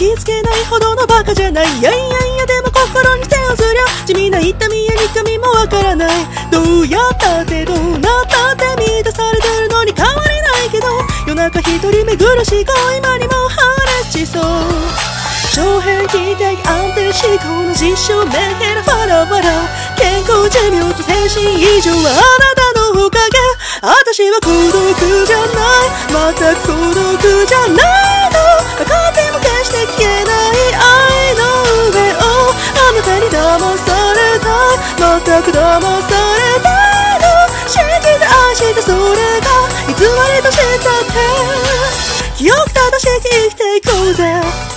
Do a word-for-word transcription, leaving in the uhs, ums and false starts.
気つけないほどのバカじゃない。いやいやいやでも心に手をすりゃ地味な痛みや憎みもわからない。どうやったってどうなったって満たされてるのに変わりないけど、夜中一人目苦しい恋今にも破裂しそう。障壁的安定思考の実証メンヘラファラファラ、健康寿命と精神異常はあなたのおかげ。私は孤独じゃない、全く孤独じゃないの。分かっても決して消えない愛の上をあなたに騙されたい、全く騙されたいの。信じて愛してそれが偽りと知ったって、よく正しく生きていこうぜ。